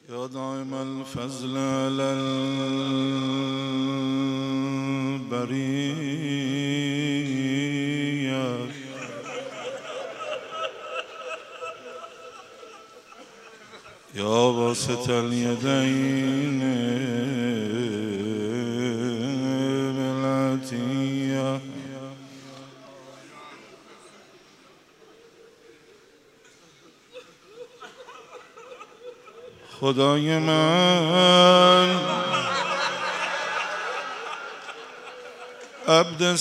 يا دائم الفضل على البرية يا باسط اليدين بالعطية خدای من عبد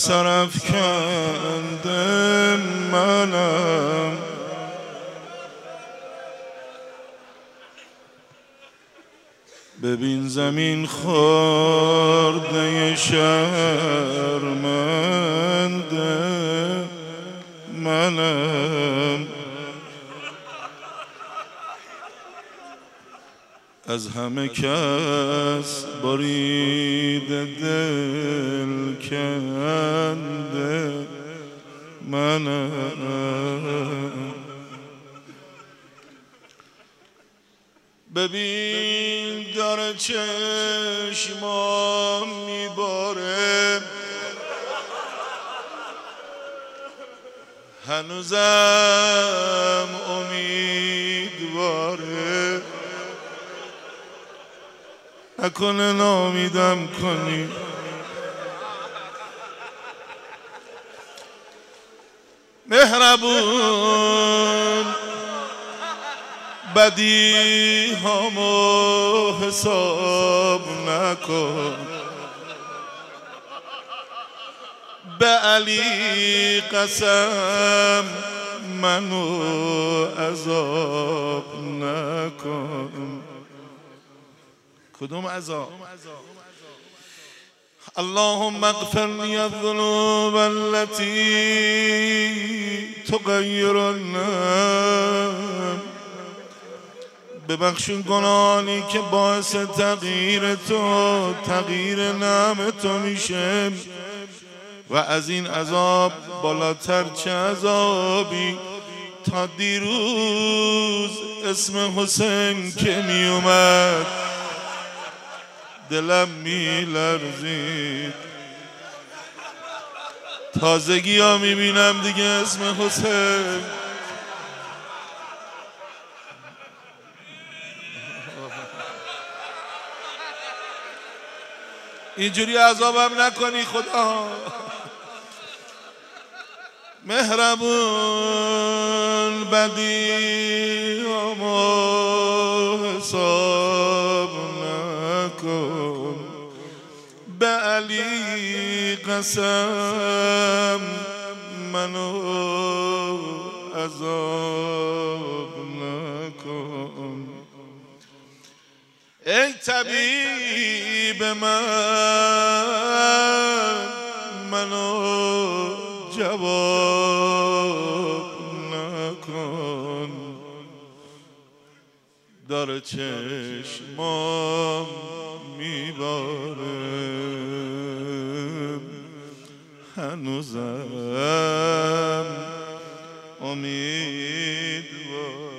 سرافکنده منم ببین زمین خورده شرمنده منم از همه کس برید دل کنده منم ببین داره چشمام میباره هنوزم امیدواره نکنه نامیدم کنی مهربون بدی همو حساب نکن به علی قسم منو عذاب نکن کدوم عذاب اللهم اغفر لي الذنوب التي تغير النام ببخش گناهانی که باعث تغییر تو تغییر نعم تو میشه و از این عذاب بالاتر چه عذابی تا دیروز اسم حسین که میومد دلم میلرزید تازگی ها میبینم دیگه اسم حسین اینجوری عذابم نکنی خدا مهربون بدی اما حساب نکن به علی قسم منو عذاب نکن ای طبیب منو جواب نکن داره چشمام میباره هنوزم امیدواره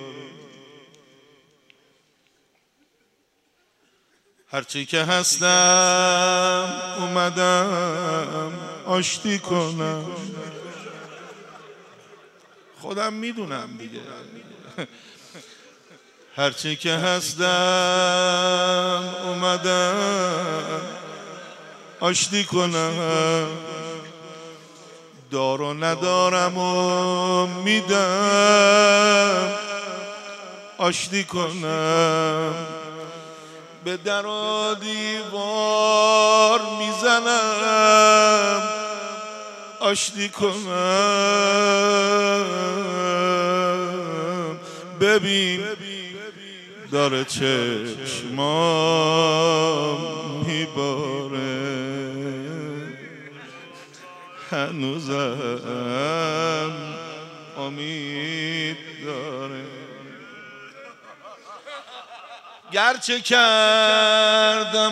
هرچی که هستم اومدم آشتی کنم خودم میدونم دیگه هرچی که هستم اومدم آشتی کنم دار و ندارم و میدم آشتی کنم به در و دیوار میزنم آشتی کنم ببین داره چشمام میباره هنوزم امید داره گرچه کردم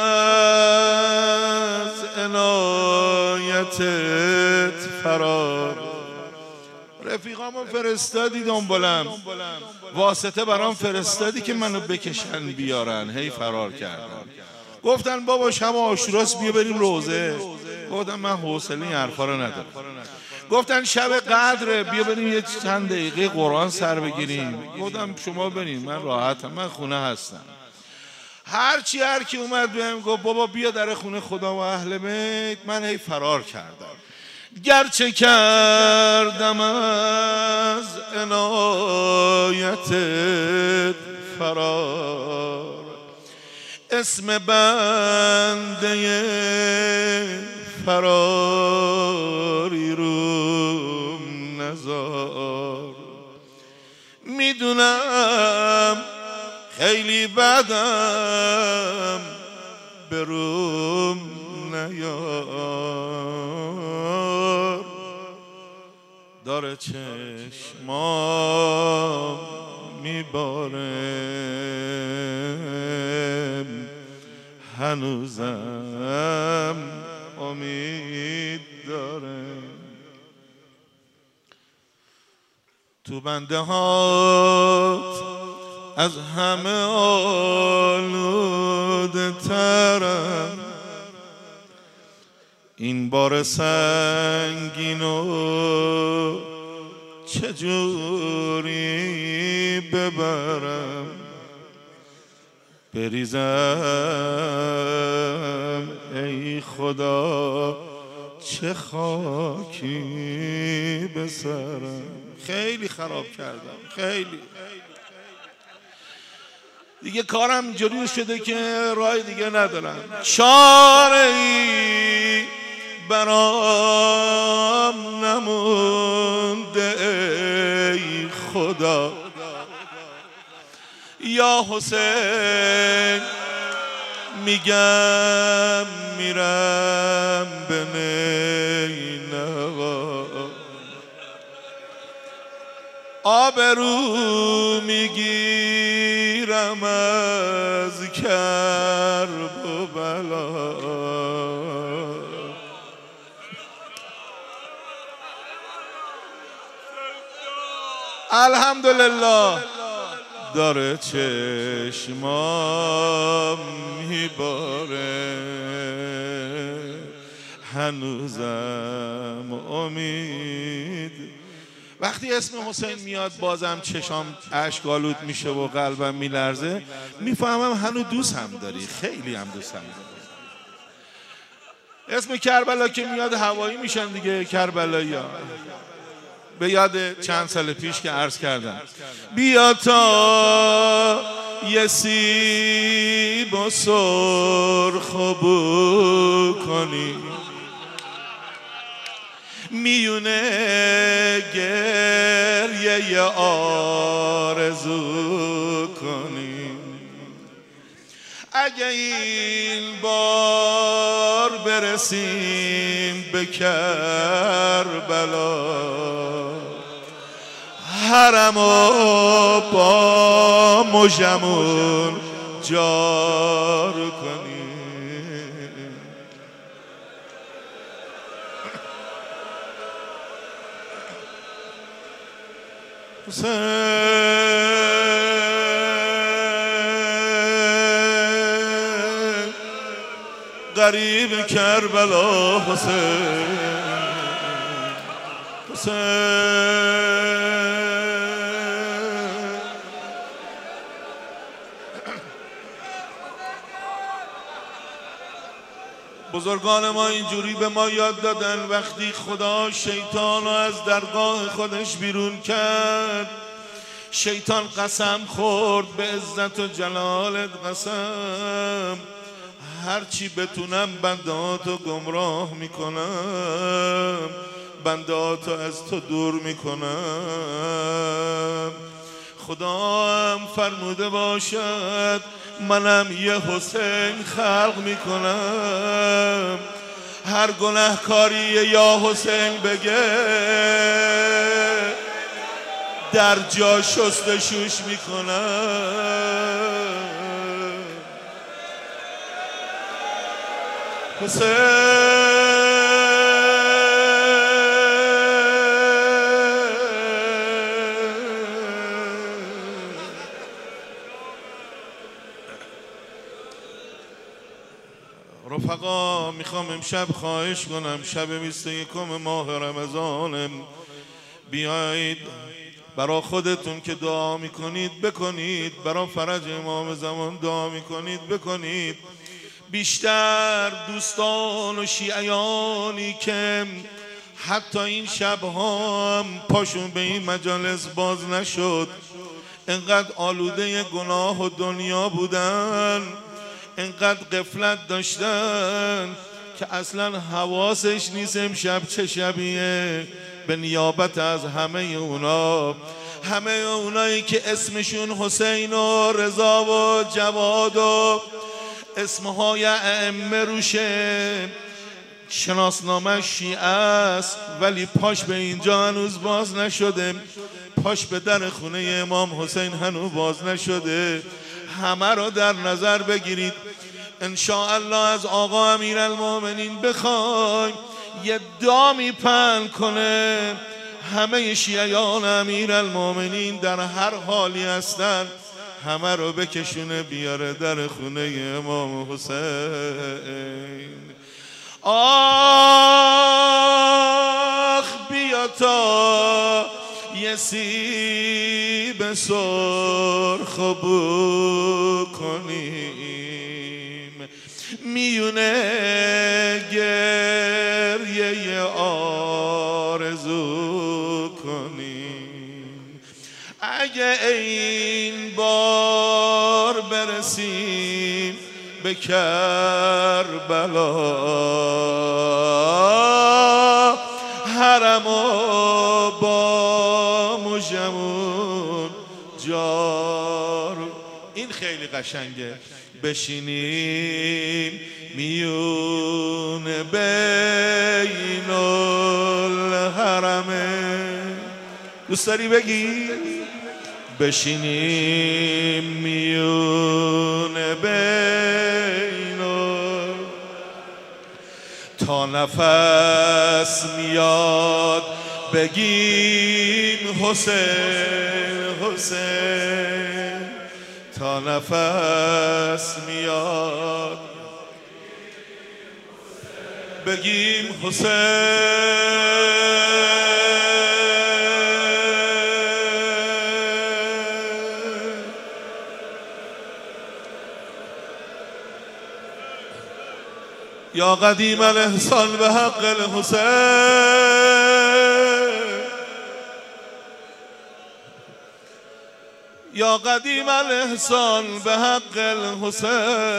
از عنایتت فرار رفیقا برام فرستادی دنبالم، واسطه برام فرستادی که منو بکشن بیارن، هی فرار کردم. گفتن بابا شب عاشوراست بیا بریم روزه. گفتم من حوصله این حرفا رو ندارم. گفتن شب قدره بیا بریم یه چند دقیقه قرآن سر بگیریم. گفتم شما بریم، من راحتم، من خونه هستم. هر کی اومد بهم گفت بابا بیا در خونه خدا و اهل بیت، من هی فرار کردم. گرچه کردم از عنایت فرار، اسم بنده فراری روم نزار. میدونم خیلی بدم بروم نیار، داره چشمام میباره هنوزم امید داره. تو بنده هات از همه آلوده ترم، این بار سنگینو چجوری ببرم، بریزم ای خدا چه خاکی به سرم. خیلی خراب کردم، خیلی دیگه کارم اینجوری شده که راه دیگه ندارم. چاره‌ای برام نمونده ای خدا، یا حسین میگم میرم به نینوا، آبرو میگیرم از کرب و بلا. الحمدلله داره چشمام میباره هنوزم امید. وقتی اسم حسین میاد بازم چشام اشک‌آلود میشه و قلبم میلرزه، میفهمم هنوز دوست هم داری، خیلی هم دوست هم داری. اسم کربلا که میاد هوایی میشن دیگه کربلایی‌ها. به یاد چند سال پیش که عرض کردم بیا تا یه سیب و سرخ و بو کنی، میونه گریه آرزو کنی. اگه این بار برسیم به کربلا، حرمو با مژمون جار کنی. حسین غریب کربلا، حسین حسین بزرگان ما اینجوری به ما یاد دادن وقتی خدا شیطان رو از درگاه خودش بیرون کرد، شیطان قسم خورد به عزت و جلالت قسم، هرچی بتونم بندهاتو گمراه میکنم، بندهاتو از تو دور میکنم. خدا هم فرموده باشد منم یه حسین خلق میکنم، هر گناهکاری یا حسین بگه در جا شستشوش میکنم. حسین رفقا میخوام امشب خواهش کنم، شب 21 ماه رمضان، بیایید برا خودتون که دعا میکنید بکنید، برا فرج امام زمان دعا میکنید بکنید. بیشتر دوستان و شیعیانی که حتی این شبها هم پاشون به این مجالس باز نشد، انقدر آلوده گناه و دنیا بودن، انقدر غفلت داشتن که اصلا حواسش نیست امشب چه شبیه. به نیابت از همه اونایی که اسمشون حسین و رضا و جواد و اسمهای ائمه روشه، شناسنامه شیعه است ولی پاش به اینجا هنوز باز نشده، پاش به در خونه امام حسین هنوز باز نشده. همه رو در نظر بگیرید. انشاءالله از آقا امیرالمومنین بخوایم یه دامی پهن کنه، همه شیعیان امیرالمومنین در هر حالی هستن، همه رو بکشونه بیاره در خونه امام حسین. آخ بیا تا یه سیب سرخ بو کنیم، میونه گریه آرزو کنیم. اگه این بار برسیم به کربلا، حرم و با مژمون جار. این خیلی قشنگه. بشینیم میون بین الحرمه. دوست داری بگی؟ بشینیم میون بین تا نفس میاد بگیم حسین حسین، تا نفس میاد بگیم حسین. یا قدیم الاحسان به حق الحسین، یا قدیم الاحسان به حق الحسین،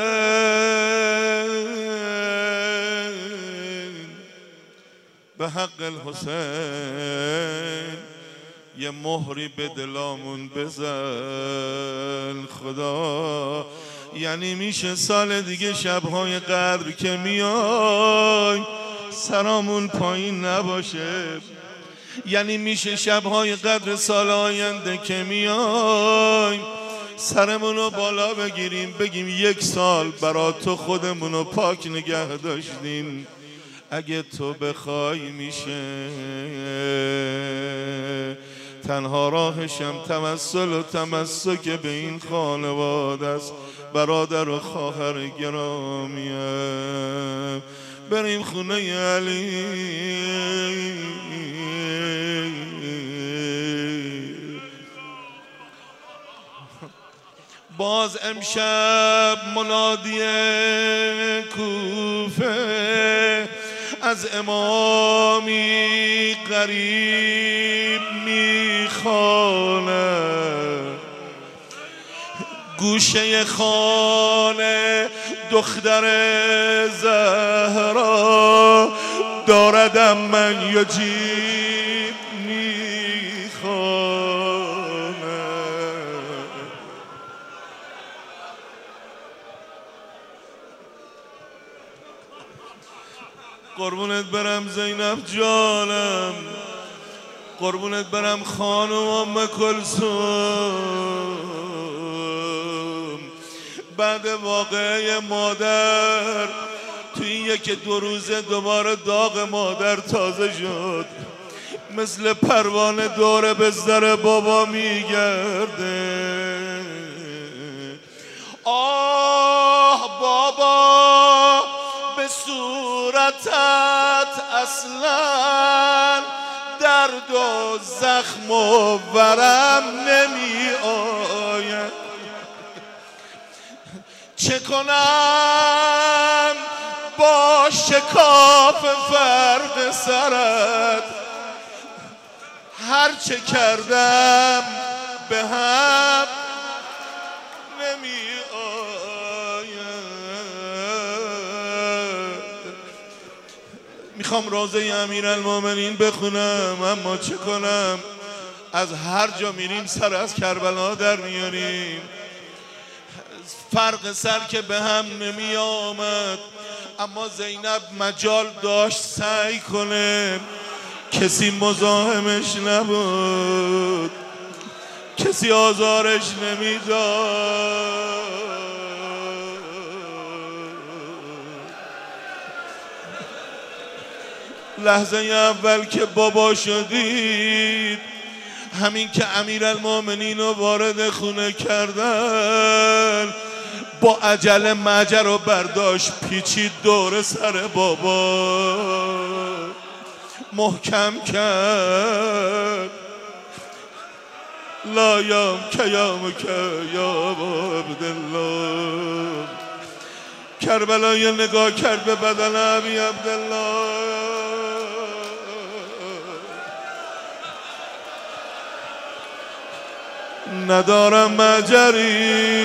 به حق الحسین. یه مهری به دلامون بزن خدا. یعنی میشه سال دیگه شبهای قدر که میای سرامون پایین نباشه، یعنی میشه شبهای قدر سال آینده که میای سرمونو بالا بگیریم بگیم یک سال برا تو خودمونو پاک نگه داشتیم. اگه تو بخوای میشه. تنها راهشم توسل و تمسک به این خانواده است، برادر و خواهر گرامیم. بریم خونه علی. باز امشب منادی کوفه از امامی قریب میخواند، گوشه خانه دختر زهرا داردم من یجیب میخواند. قربونت برم زینب جانم، قربونت برم خانم ام کلثوم. بعد واقعه مادر توی یک دو روزه دوباره داغ مادر تازه شد، مثل پروانه دور بستر بابا میگرده. آه بابا صورتت اصلا درد و زخم و ورم نمی آید. چه کنم با شکاف فرق سرت، هر چه کردم به هم نمی آید. میخوام روضه امیرالمومنین بخونم، اما چه کنم از هر جا میریم سر از کربلا در میاریم. فرق سر که به هم نمی آمد، اما زینب مجال داشت سعی کنه، کسی مزاحمش نبود، کسی آزارش نمیداد. لحظه اول که بابا شدید، همین که امیرالمومنین رو وارد خونه کردن، با عجله مجر رو برداشت پیچید دور سر بابا، محکم کرد. لا یام که یام که یا عبدالله. کربلای نگاه کرد به بدن ابی عبدالله، ندارم مجری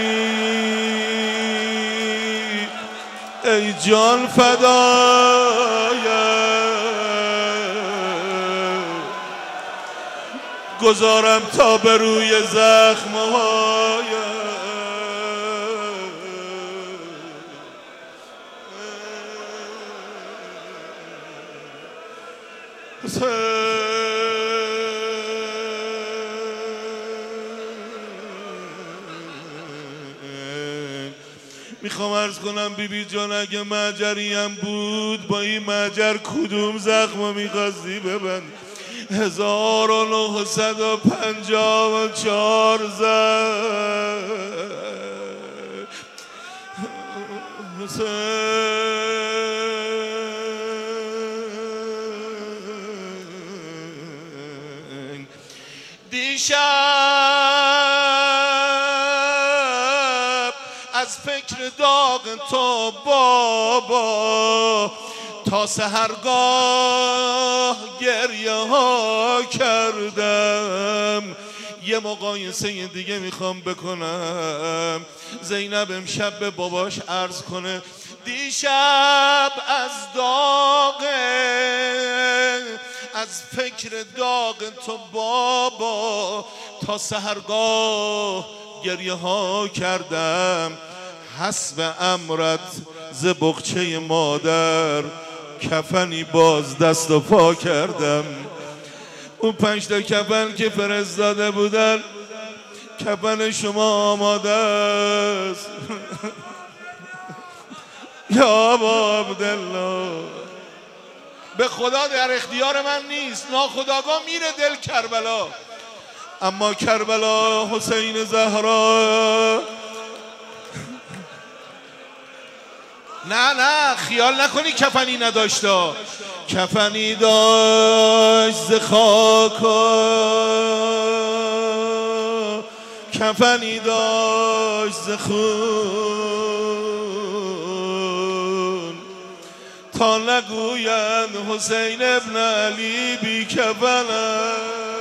ای جان فدایه، گذارم تا به روی زخم‌های میخوام عرض کنم بیبی جان اگه مجری هم بود، با این مجر کدوم زخم میخواستی ببند؟ 1954 دیشب از فکر داغ تو بابا تا سحرگاه گریه ها کردم. یه مقایسه دیگه میخوام بکنم. زینب امشب به باباش عرض کنه دیشب از داغ، از فکر داغ تو بابا تا سحرگاه گریه ها کردم. حسب امرت ز بغچه مادر کفنی باز دست و پا کردم. اون 5 تا کفن که فرستاده بودن، کفن شما آماده است. یا ابا عبدالله، به خدا در اختیار من نیست، ناخودآگاه میره دل کربلا. اما کربلا حسین زهرا، نه خیال نکنی کفنی نداشتا، کفنی داشت ز خاک و کفنی داشت ز خون، تا نگویند حسین ابن علی بی کفن.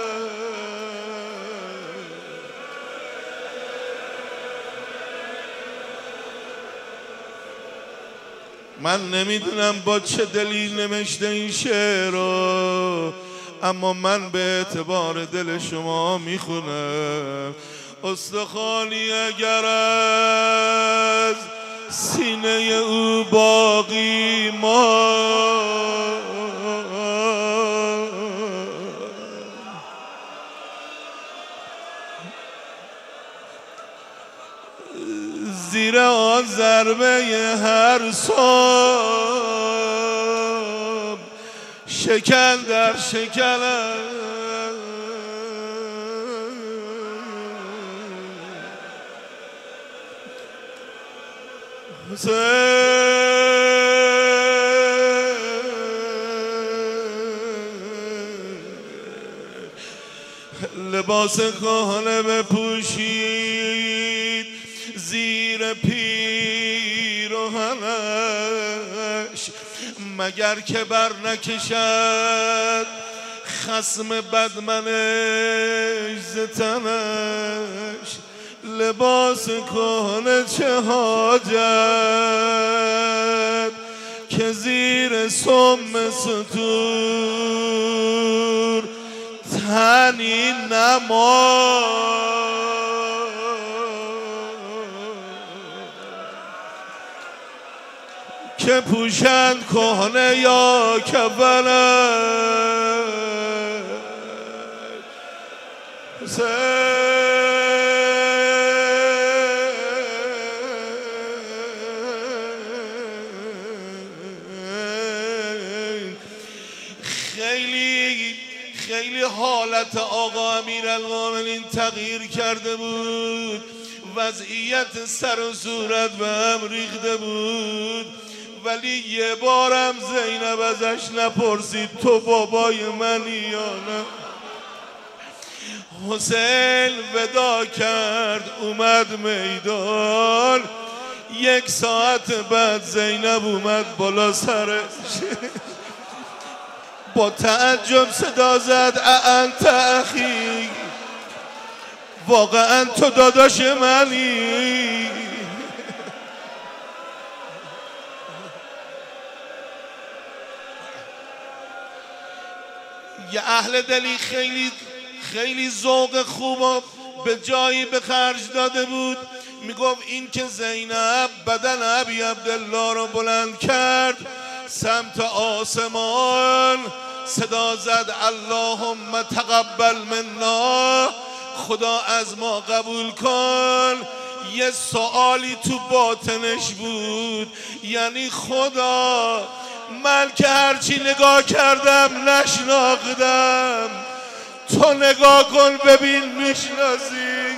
من نمیدونم با چه دلی نوشته این شعر رو، اما من به اعتبار دل شما میخونم. استخوانی اگر از سینه او باقی ما، زیر آن ضربه هر صبح شکن در شکن حسین لباس کهنه بپوشید زیر پیراهنش، مگر که بر نکشد خصم بدمنش ز تنش. لباس کهنه چه حاجت که زیر سم ستور تنی نما. که پوشند کهنه یا کفنش. خیلی حالت آقا امیرالمومنین تغییر کرده بود، وضعیت سر و صورت به هم ریخته بود، ولی یه بارم زینب ازش نپرسید تو بابای منی یا نه. حسین ودا کرد اومد میدان، 1 ساعت بعد زینب اومد بالا سرش با تعجب صدا زد انت اخی، واقعا تو داداش منی؟ یه اهل دلی خیلی ذوق خوب و به جایی به خرج داده بود. میگفت این که زینب بدن ابی عبدالله رو بلند کرد سمت آسمان، صدا زد اللهم تقبل منا، خدا از ما قبول کن. یه سوالی تو باطنش بود، یعنی خدا من که هرچی نگاه کردم نشناختم، تو نگاه کن ببین میشناسی.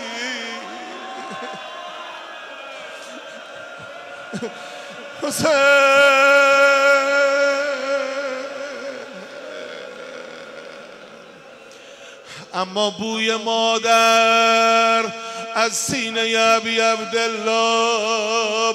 اما بوی مادر از سینه ابی عبدالله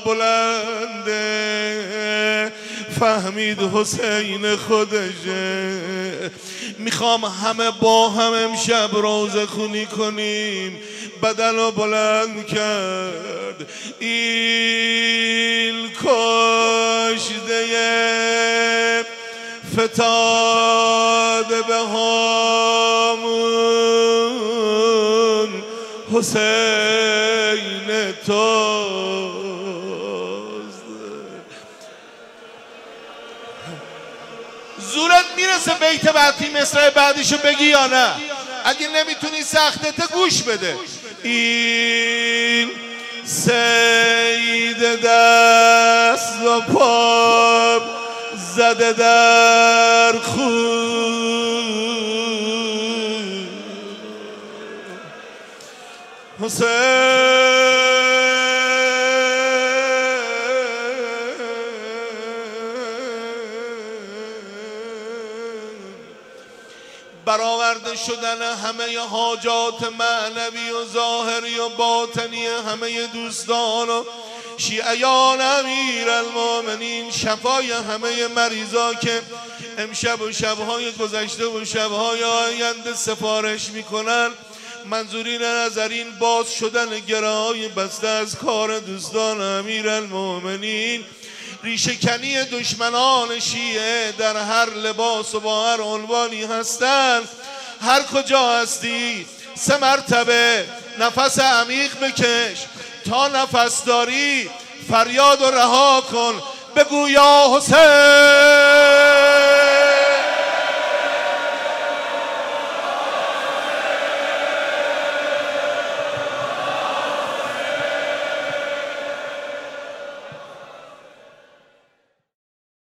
بلنده، فهمید حسین خودشه. میخوام همه با هم امشب روزه خونی کنیم. بدن رو بلند کرد، این کشته فتاده به هامون حسین توست. زورت میرسه بیت بعدی مصرع بعدیشو بگی یا نه؟ اگه نمیتونی سختت گوش بده. این سید دست و پا زده در خون حسین، برآورده شدن همه حاجات معنوی و ظاهری و باطنی همه دوستان و شیعیان امیرالمومنین، شفای همه مریضا که امشب و شبهای گذشته و شبهای آینده سفارش میکنن. منظورین نظرین باز شدن گره‌های بسته از کار دوستان امیرالمومنین، ریشه‌کنی دشمنان شیعه در هر لباس و با هر عنوانی هستند. هر کجا هستی 3 مرتبه نفس عمیق بکش، تا نفس داری فریاد و رها کن، بگو یا حسین.